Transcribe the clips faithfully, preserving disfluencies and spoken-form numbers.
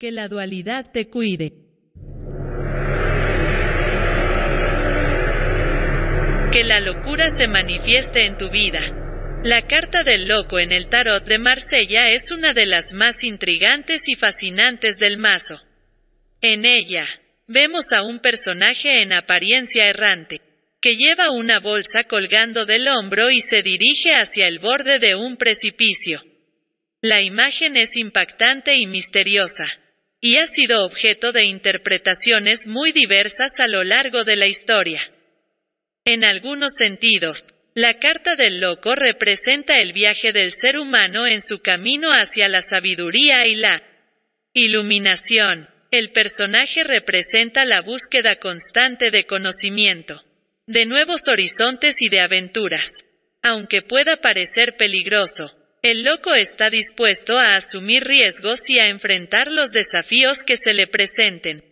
Que la dualidad te cuide. Que la locura se manifieste en tu vida. La carta del loco en el tarot de Marsella es una de las más intrigantes y fascinantes del mazo. En ella, vemos a un personaje en apariencia errante, que lleva una bolsa colgando del hombro y se dirige hacia el borde de un precipicio. La imagen es impactante y misteriosa, y ha sido objeto de interpretaciones muy diversas a lo largo de la historia. En algunos sentidos, la carta del loco representa el viaje del ser humano en su camino hacia la sabiduría y la iluminación. El personaje representa la búsqueda constante de conocimiento, de nuevos horizontes y de aventuras. Aunque pueda parecer peligroso, el loco está dispuesto a asumir riesgos y a enfrentar los desafíos que se le presenten.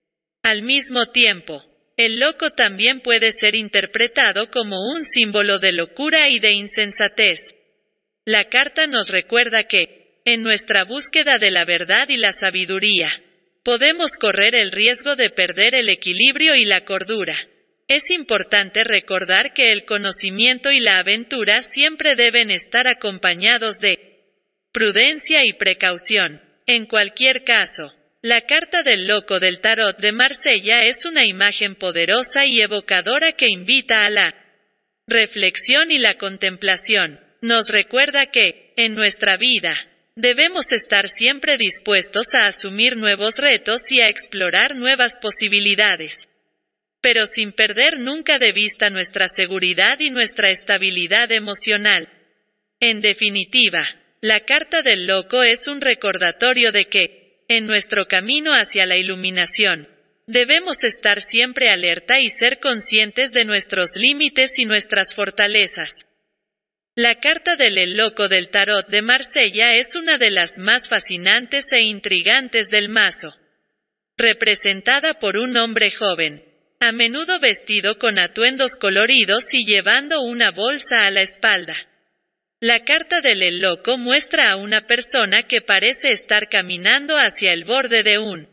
Al mismo tiempo, el loco también puede ser interpretado como un símbolo de locura y de insensatez. La carta nos recuerda que, en nuestra búsqueda de la verdad y la sabiduría, podemos correr el riesgo de perder el equilibrio y la cordura. Es importante recordar que el conocimiento y la aventura siempre deben estar acompañados de prudencia y precaución. En cualquier caso, la carta del loco del tarot de Marsella es una imagen poderosa y evocadora que invita a la reflexión y la contemplación. Nos recuerda que, en nuestra vida, debemos estar siempre dispuestos a asumir nuevos retos y a explorar nuevas posibilidades, pero sin perder nunca de vista nuestra seguridad y nuestra estabilidad emocional. En definitiva, la carta del loco es un recordatorio de que, en nuestro camino hacia la iluminación, debemos estar siempre alerta y ser conscientes de nuestros límites y nuestras fortalezas. La carta del El Loco del Tarot de Marsella es una de las más fascinantes e intrigantes del mazo. Representada por un hombre joven, a menudo vestido con atuendos coloridos y llevando una bolsa a la espalda. La carta del El Loco muestra a una persona que parece estar caminando hacia el borde de un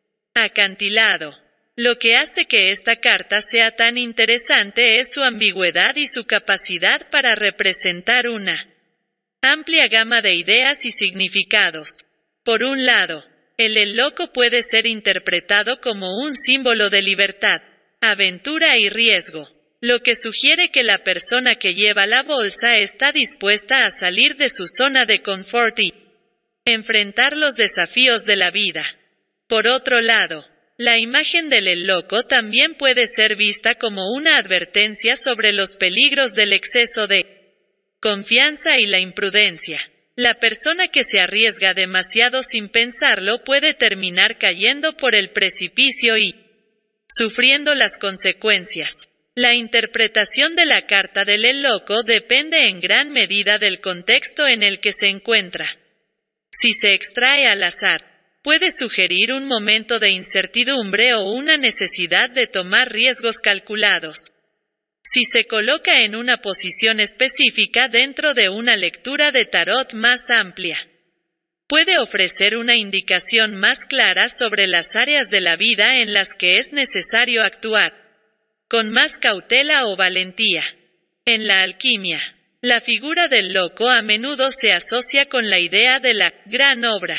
acantilado. Lo que hace que esta carta sea tan interesante es su ambigüedad y su capacidad para representar una amplia gama de ideas y significados. Por un lado, el El Loco puede ser interpretado como un símbolo de libertad, aventura y riesgo, lo que sugiere que la persona que lleva la bolsa está dispuesta a salir de su zona de confort y enfrentar los desafíos de la vida. Por otro lado, la imagen del El Loco también puede ser vista como una advertencia sobre los peligros del exceso de confianza y la imprudencia. La persona que se arriesga demasiado sin pensarlo puede terminar cayendo por el precipicio y sufriendo las consecuencias. La interpretación de la carta del El Loco depende en gran medida del contexto en el que se encuentra. Si se extrae al azar, puede sugerir un momento de incertidumbre o una necesidad de tomar riesgos calculados. Si se coloca en una posición específica dentro de una lectura de tarot más amplia, puede ofrecer una indicación más clara sobre las áreas de la vida en las que es necesario actuar con más cautela o valentía. En la alquimia, la figura del loco a menudo se asocia con la idea de la gran obra,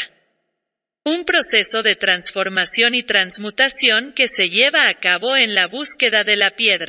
un proceso de transformación y transmutación que se lleva a cabo en la búsqueda de la piedra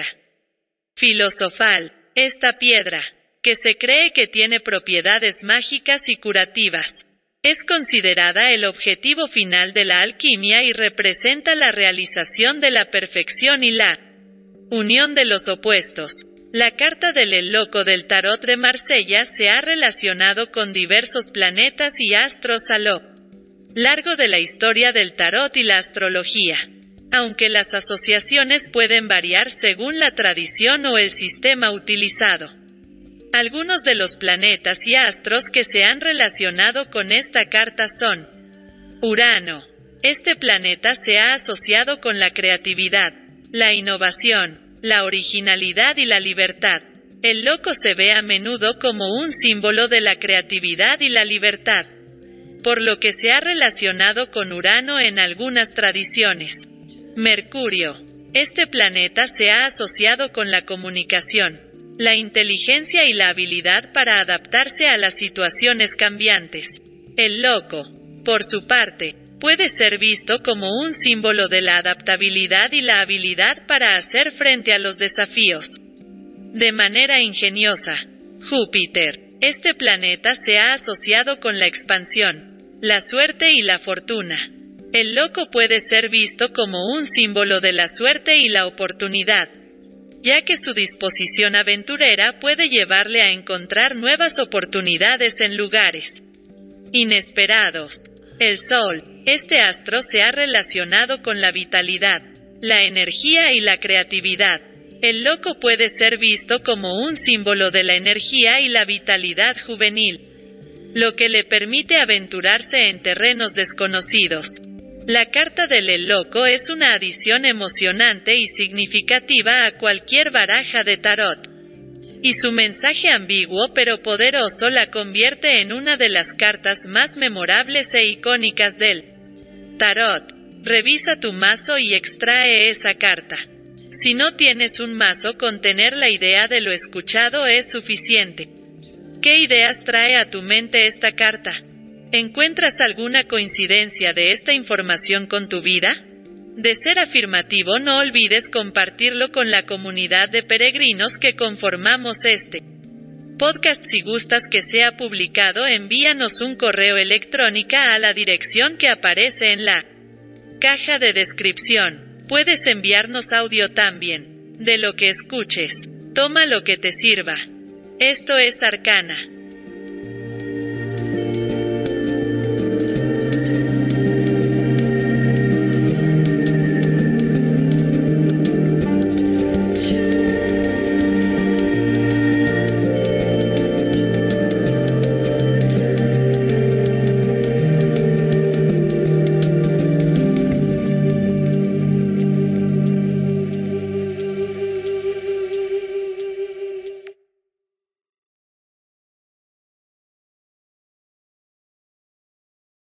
filosofal. Esta piedra, que se cree que tiene propiedades mágicas y curativas, es considerada el objetivo final de la alquimia y representa la realización de la perfección y la unión de los opuestos. La carta del El Loco del Tarot de Marsella se ha relacionado con diversos planetas y astros a lo largo de la historia del tarot y la astrología, aunque las asociaciones pueden variar según la tradición o el sistema utilizado. Algunos de los planetas y astros que se han relacionado con esta carta son Urano. Este planeta se ha asociado con la creatividad, la innovación, la originalidad y la libertad. El loco se ve a menudo como un símbolo de la creatividad y la libertad. por lo que se ha relacionado con Urano en algunas tradiciones. Mercurio. Este planeta se ha asociado con la comunicación, la inteligencia y la habilidad para adaptarse a las situaciones cambiantes. El loco, por su parte, puede ser visto como un símbolo de la adaptabilidad y la habilidad para hacer frente a los desafíos. De manera ingeniosa, Júpiter. Este planeta se ha asociado con la expansión, la suerte y la fortuna. El loco puede ser visto como un símbolo de la suerte y la oportunidad, ya que su disposición aventurera puede llevarle a encontrar nuevas oportunidades en lugares inesperados. El Sol. Este astro se ha relacionado con la vitalidad, la energía y la creatividad. El loco puede ser visto como un símbolo de la energía y la vitalidad juvenil, lo que le permite aventurarse en terrenos desconocidos. La carta del El Loco es una adición emocionante y significativa a cualquier baraja de tarot, y su mensaje ambiguo pero poderoso la convierte en una de las cartas más memorables e icónicas del tarot. Revisa tu mazo y extrae esa carta. Si no tienes un mazo, con tener la idea de lo escuchado es suficiente. ¿Qué ideas trae a tu mente esta carta? ¿Encuentras alguna coincidencia de esta información con tu vida? De ser afirmativo, no olvides compartirlo con la comunidad de peregrinos que conformamos este podcast. Si gustas que sea publicado, envíanos un correo electrónico a la dirección que aparece en la caja de descripción. Puedes enviarnos audio también. De lo que escuches, toma lo que te sirva. Esto es Arcana.